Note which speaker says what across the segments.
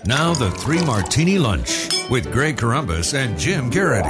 Speaker 1: Now the Three Martini Lunch with Greg Corombos and Jim Garrity.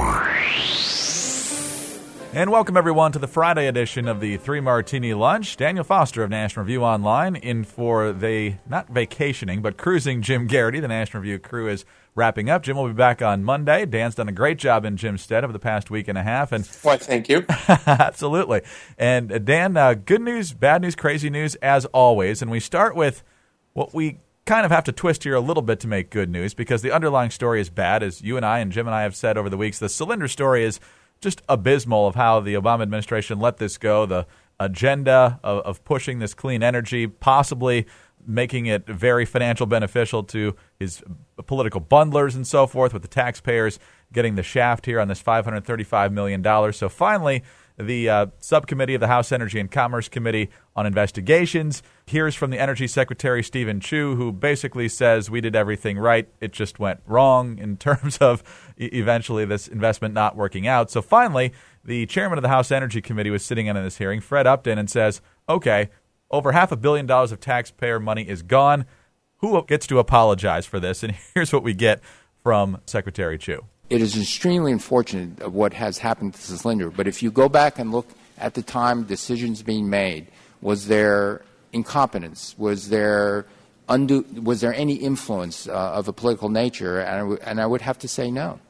Speaker 2: And welcome, everyone, to the Friday edition of the Three Martini Lunch. Daniel Foster of National Review Online in for the, not vacationing, but cruising Jim Garrity. The National Review crew is wrapping up. Jim will be back on Monday. Dan's done a great job in Jim's stead over the past week and a half. And
Speaker 3: why, thank you.
Speaker 2: Absolutely. And Dan, good news, bad news, crazy news, as always. And we start with what we kind of have to twist here a little bit to make good news, because the underlying story is bad. As you and I and Jim and I have said over the weeks, the cylinder story is just abysmal of how the Obama administration let this go, the agenda of pushing this clean energy, possibly making it very financial beneficial to his political bundlers and so forth, with the taxpayers getting the shaft here on this $535 million. So finally, the subcommittee of the House Energy and Commerce Committee on Investigations hears from the Energy Secretary, Stephen Chu, who basically says we did everything right. It just went wrong in terms of eventually this investment not working out. So finally, the chairman of the House Energy Committee was sitting in on this hearing, Fred Upton, and says, okay, over $500 million of taxpayer money is gone. Who gets to apologize for this? And here's what we get from Secretary Chu.
Speaker 4: It is extremely unfortunate of what has happened to Cylinder, but if you go back and look at the time decisions being made, was there incompetence? Was there any influence of a political nature? And I would have to say no.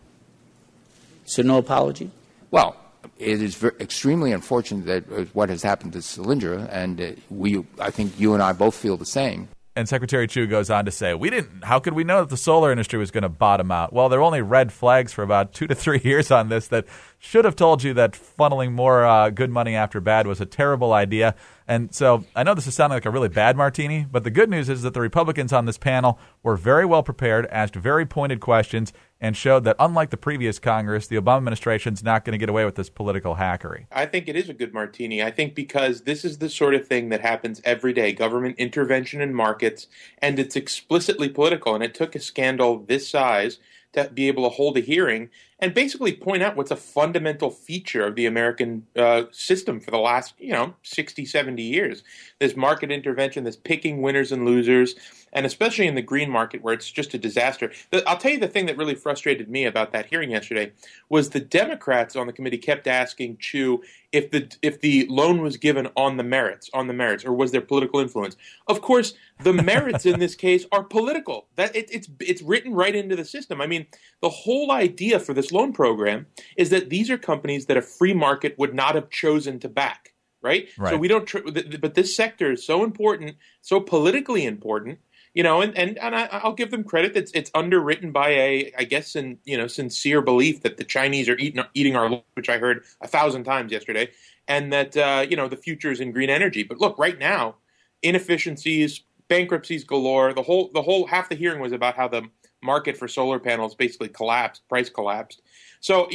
Speaker 5: So no apology?
Speaker 4: Well, it is extremely unfortunate that what has happened to Cylinder, and I think you and I both feel the same.
Speaker 2: And Secretary Chu goes on to say, how could we know that the solar industry was going to bottom out? Well, there were only red flags for about 2 to 3 years on this that should have told you that funneling more good money after bad was a terrible idea. And so I know this is sounding like a really bad martini, but the good news is that the Republicans on this panel were very well prepared, asked very pointed questions, and showed that unlike the previous Congress, the Obama administration's not going to get away with this political hackery.
Speaker 3: I think it is a good martini. I think because this is the sort of thing that happens every day, government intervention in markets, and it's explicitly political. And it took a scandal this size to be able to hold a hearing and basically point out what's a fundamental feature of the American system for the last, 60, 70 years. This market intervention, this picking winners and losers, and especially in the green market where it's just a disaster. I'll tell you the thing that really frustrated me about that hearing yesterday was the Democrats on the committee kept asking Chu if the loan was given on the merits, or was there political influence? Of course, the merits in this case are political. That it's written right into the system. I mean, the whole idea for this loan program is that these are companies that a free market would not have chosen to back, right? So we don't. But this sector is so important, so politically important. And I'll give them credit that it's underwritten by sincere belief that the Chinese are eating our lunch, which I heard 1,000 times yesterday, and that the future is in green energy. But look, right now, inefficiencies, bankruptcies galore. The whole half the hearing was about how the market for solar panels basically collapsed, price collapsed. So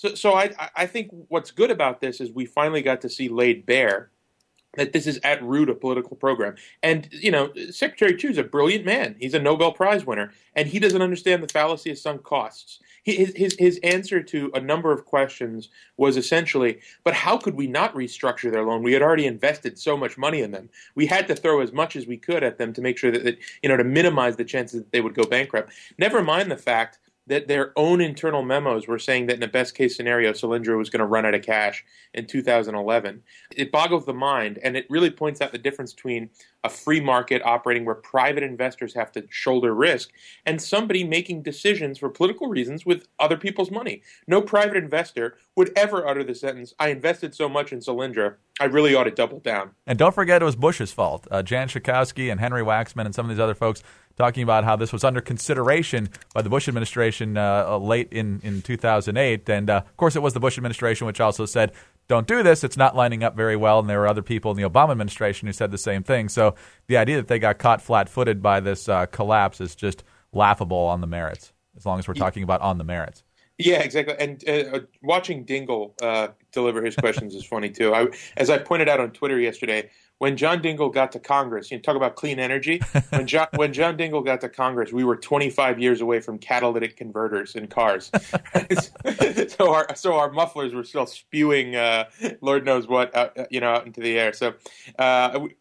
Speaker 3: I think what's good about this is we finally got to see laid bare that this is at root a political program. And, Secretary Chu is a brilliant man. He's a Nobel Prize winner, and he doesn't understand the fallacy of sunk costs. His answer to a number of questions was essentially, but how could we not restructure their loan? We had already invested so much money in them. We had to throw as much as we could at them to make sure that to minimize the chances that they would go bankrupt. Never mind the fact that their own internal memos were saying that in the best case scenario, Solyndra was going to run out of cash in 2011. It boggles the mind, and it really points out the difference between a free market operating where private investors have to shoulder risk and somebody making decisions for political reasons with other people's money. No private investor would ever utter the sentence, I invested so much in Solyndra, I really ought to double down.
Speaker 2: And don't forget it was Bush's fault. Jan Schakowsky and Henry Waxman and some of these other folks talking about how this was under consideration by the Bush administration late in 2008. And, of course, it was the Bush administration which also said, don't do this. It's not lining up very well. And there were other people in the Obama administration who said the same thing. So the idea that they got caught flat-footed by this collapse is just laughable on the merits, as long as we're talking about on the merits.
Speaker 3: Yeah, exactly. And watching Dingell deliver his questions is funny, too. As I pointed out on Twitter yesterday, when John Dingell got to Congress, talk about clean energy. When John Dingell got to Congress, we were 25 years away from catalytic converters in cars. So our mufflers were still spewing, Lord knows what, out into the air. So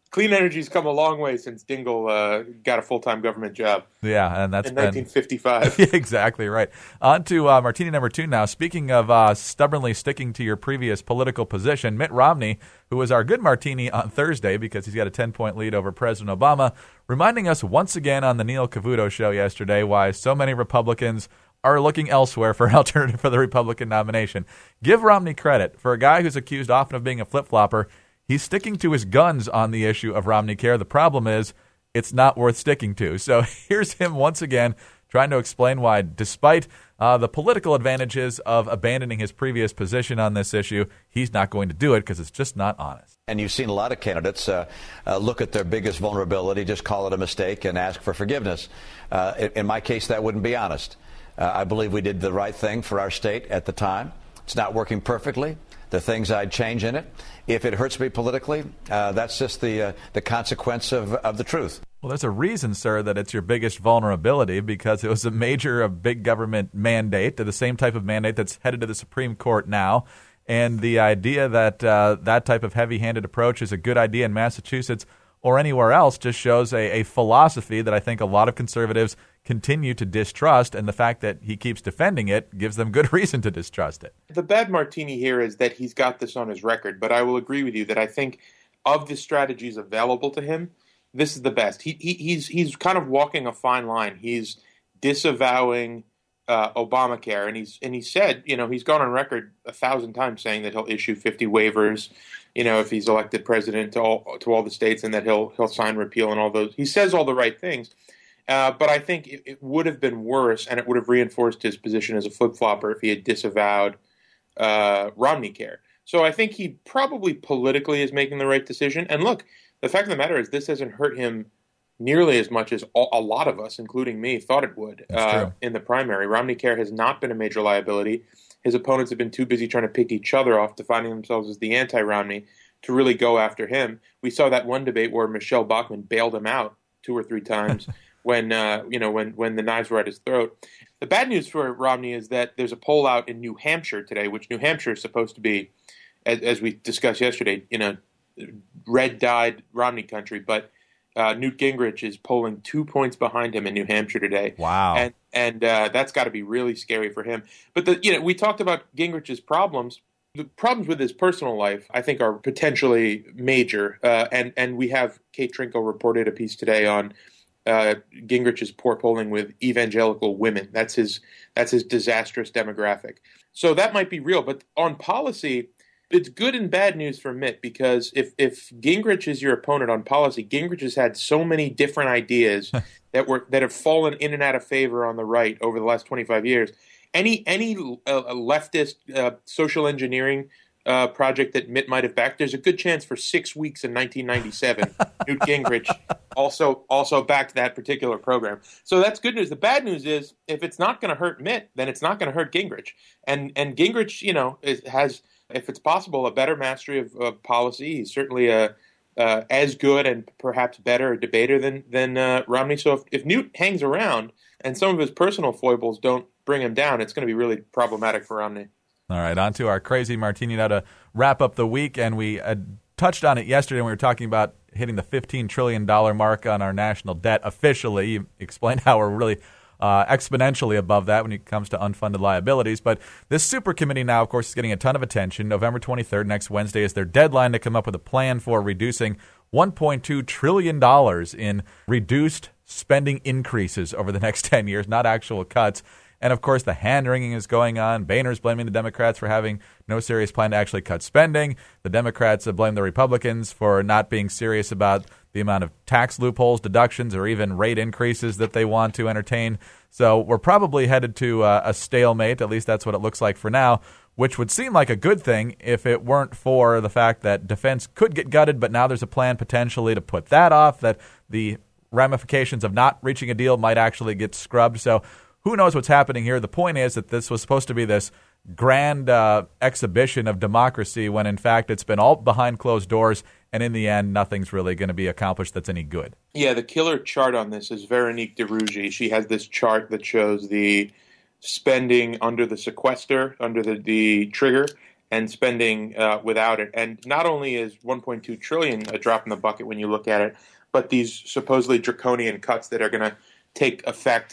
Speaker 3: clean energy's come a long way since Dingell got a full-time government job.
Speaker 2: Yeah, and that's
Speaker 3: in
Speaker 2: been
Speaker 3: 1955.
Speaker 2: Exactly right. On to Martini number 2 now. Speaking of stubbornly sticking to your previous political position, Mitt Romney, who was our good Martini on Thursday because he's got a 10-point lead over President Obama, reminding us once again on the Neil Cavuto show yesterday why so many Republicans are looking elsewhere for an alternative for the Republican nomination. Give Romney credit. For a guy who's accused often of being a flip-flopper, he's sticking to his guns on the issue of Romney Care. The problem is it's not worth sticking to. So here's him once again trying to explain why, despite the political advantages of abandoning his previous position on this issue, he's not going to do it because it's just not honest.
Speaker 6: And you've seen a lot of candidates look at their biggest vulnerability, just call it a mistake, and ask for forgiveness. In my case, that wouldn't be honest. I believe we did the right thing for our state at the time. It's not working perfectly. There are things I'd change in it. If it hurts me politically, that's just the consequence of the truth.
Speaker 2: Well, there's a reason, sir, that it's your biggest vulnerability, because it was a major, big government mandate, the same type of mandate that's headed to the Supreme Court now. And the idea that that type of heavy-handed approach is a good idea in Massachusetts or anywhere else just shows a philosophy that I think a lot of conservatives continue to distrust, and the fact that he keeps defending it gives them good reason to distrust it.
Speaker 3: The bad Martini here is that he's got this on his record, but I will agree with you that I think of the strategies available to him, this is the best. He's kind of walking a fine line. He's disavowing Obamacare, and he said, he's gone on record 1,000 times saying that he'll issue 50 waivers, if he's elected president to all the states, and that he'll sign repeal and all those. He says all the right things. But I think it would have been worse, and it would have reinforced his position as a flip-flopper if he had disavowed Romney Care. So I think he probably politically is making the right decision. And look, the fact of the matter is this hasn't hurt him nearly as much as a lot of us, including me, thought it would in the primary. Romney Care has not been a major liability. His opponents have been too busy trying to pick each other off, defining themselves as the anti-Romney, to really go after him. We saw that one debate where Michelle Bachmann bailed him out 2 or 3 times. When the knives were at his throat. The bad news for Romney is that there's a poll out in New Hampshire today, which New Hampshire is supposed to be, as we discussed yesterday, red-dyed Romney country. But Newt Gingrich is polling 2 points behind him in New Hampshire today.
Speaker 2: Wow.
Speaker 3: And that's got to be really scary for him. But we talked about Gingrich's problems. The problems with his personal life, I think, are potentially major. And we have Kate Trinko reported a piece today on Gingrich's poor polling with evangelical women. That's his disastrous demographic. So that might be real. But on policy, it's good and bad news for Mitt, because if Gingrich is your opponent on policy, Gingrich has had so many different ideas that have fallen in and out of favor on the right over the last 25 years. Any leftist social engineering project that Mitt might have backed, there's a good chance for 6 weeks in 1997, Newt Gingrich also backed that particular program. So that's good news. The bad news is if it's not going to hurt Mitt, then it's not going to hurt Gingrich. And Gingrich, has, if it's possible, a better mastery of policy. He's certainly as good and perhaps better a debater than Romney. So if Newt hangs around and some of his personal foibles don't bring him down, it's going to be really problematic for Romney.
Speaker 2: All right, on to our crazy Martini now to wrap up the week. And we touched on it yesterday when we were talking about hitting the $15 trillion mark on our national debt officially. You explained how we're really exponentially above that when it comes to unfunded liabilities. But this super committee now, of course, is getting a ton of attention. November 23rd, next Wednesday, is their deadline to come up with a plan for reducing $1.2 trillion in reduced spending increases over the next 10 years, not actual cuts. And, of course, the hand-wringing is going on. Boehner's blaming the Democrats for having no serious plan to actually cut spending. The Democrats blame the Republicans for not being serious about the amount of tax loopholes, deductions, or even rate increases that they want to entertain. So we're probably headed to a stalemate. At least that's what it looks like for now, which would seem like a good thing if it weren't for the fact that defense could get gutted, but now there's a plan potentially to put that off, that the ramifications of not reaching a deal might actually get scrubbed. So who knows what's happening here? The point is that this was supposed to be this grand exhibition of democracy when, in fact, it's been all behind closed doors, and in the end, nothing's really going to be accomplished that's any good. Yeah,
Speaker 3: the killer chart on this is Veronique de Rugy. She has this chart that shows the spending under the sequester, under the trigger, and spending without it. And not only is $1.2 trillion a drop in the bucket when you look at it, but these supposedly draconian cuts that are going to take effect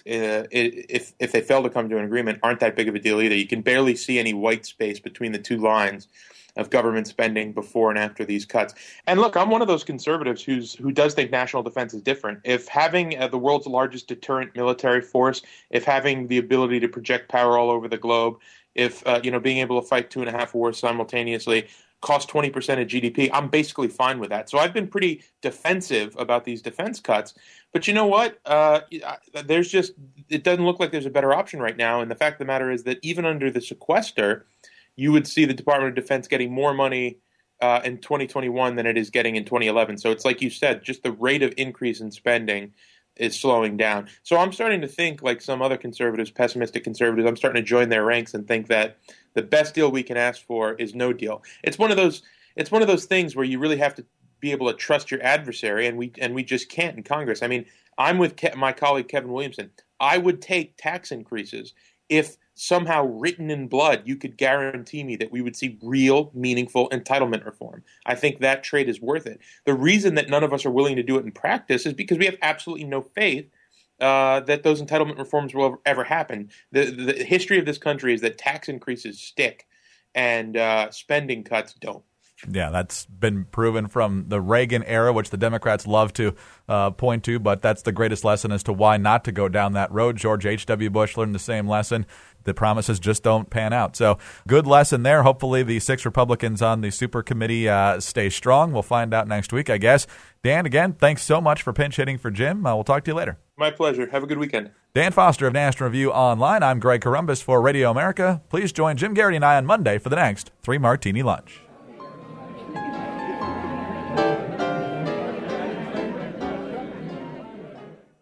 Speaker 3: if they fail to come to an agreement aren't that big of a deal either. You can barely see any white space between the two lines of government spending before and after these cuts. And look, I'm one of those conservatives who does think national defense is different. If having the world's largest deterrent military force, if having the ability to project power all over the globe, if being able to fight 2.5 wars simultaneously costs 20% of GDP, I'm basically fine with that. So I've been pretty defensive about these defense cuts. But you know what? It doesn't look like there's a better option right now. And the fact of the matter is that even under the sequester, you would see the Department of Defense getting more money in 2021 than it is getting in 2011. So it's like you said, just the rate of increase in spending is slowing down. So I'm starting to think, like some other conservatives, pessimistic conservatives, I'm starting to join their ranks and think that the best deal we can ask for is no deal. It's one of those things where you really have to be able to trust your adversary, and we just can't in Congress. I mean, I'm with my colleague Kevin Williamson. I would take tax increases if somehow written in blood you could guarantee me that we would see real, meaningful entitlement reform. I think that trade is worth it. The reason that none of us are willing to do it in practice is because we have absolutely no faith that those entitlement reforms will ever happen. The history of this country is that tax increases stick and spending cuts don't.
Speaker 2: Yeah, that's been proven from the Reagan era, which the Democrats love to point to, but that's the greatest lesson as to why not to go down that road. George H.W. Bush learned the same lesson. The promises just don't pan out. So good lesson there. Hopefully the 6 Republicans on the super committee stay strong. We'll find out next week, I guess. Dan, again, thanks so much for pinch hitting for Jim. We'll talk to you later.
Speaker 3: My pleasure. Have a good weekend.
Speaker 2: Dan Foster of National Review Online. I'm Greg Corombos for Radio America. Please join Jim Garrity and I on Monday for the next 3 Martini Lunch.